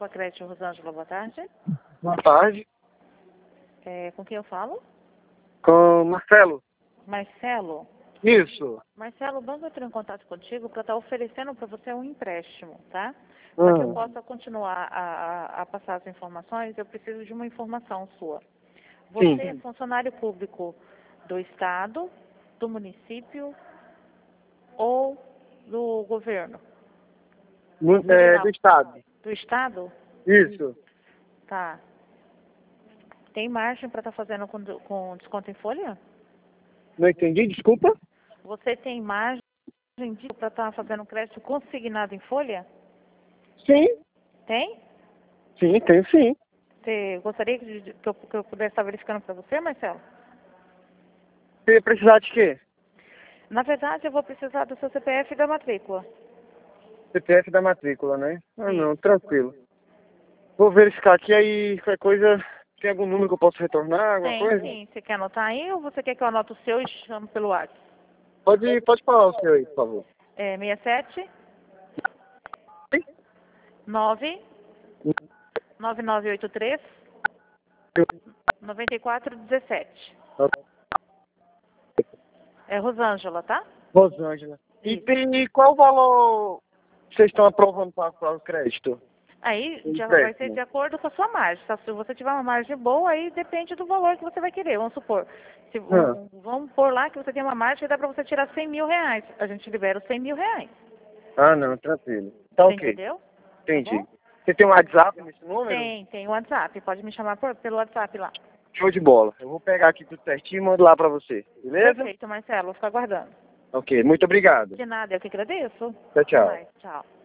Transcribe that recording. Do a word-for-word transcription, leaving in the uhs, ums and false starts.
Copa Crédito Rosângela, boa tarde. Boa tarde. É, com quem eu falo? Com Marcelo. Marcelo? Isso. Marcelo, o banco entrou em contato contigo para estar oferecendo para você um empréstimo, tá? Para que eu Hum. possa continuar a, a, a passar as informações, eu preciso de uma informação sua. Você Sim. é funcionário público do Estado, do município ou do governo? No, é, Federal. do Estado. Do Estado? Isso. Tá. Tem margem para estar fazendo com, com desconto em folha? Não entendi, desculpa. Você tem margem para estar fazendo crédito consignado em folha? Sim. Tem? Sim, tem sim. Você gostaria de, que, eu, que eu pudesse estar verificando para você, Marcelo? Você precisar de quê? Na verdade, eu vou precisar do seu C P F e da matrícula. C P F da matrícula, né? Ah, Sim. não, tranquilo. Vou verificar aqui, aí qualquer coisa, tem algum número que eu posso retornar, alguma Tem, coisa? sim. Você quer anotar aí ou você quer que eu anote o seu e chame pelo WhatsApp? Pode, pode falar o seu aí, por favor. É seis sete nove nove nove oito três nove quatro um sete. É Rosângela, tá? Rosângela. E Isso. tem qual o valor que vocês estão aprovando para o crédito? Aí já vai ser Empréstimo. de acordo com a sua margem. Tá? Se você tiver uma margem boa, aí depende do valor que você vai querer. Vamos supor, se, Ah. um, vamos pôr lá que você tem uma margem que dá para você tirar cem mil reais. A gente libera os cem mil reais. Ah, não, tranquilo. Tá Você ok. entendeu? Entendi. Tá bom? Você tem um WhatsApp nesse número? Tem, tem o WhatsApp. Pode me chamar por, pelo WhatsApp lá. Show de bola. Eu vou pegar aqui tudo certinho e mando lá pra você. Beleza? Perfeito, Marcelo. Vou ficar aguardando. Ok, muito obrigado. De nada, eu que agradeço. Tchau, Até tchau. mais. Tchau.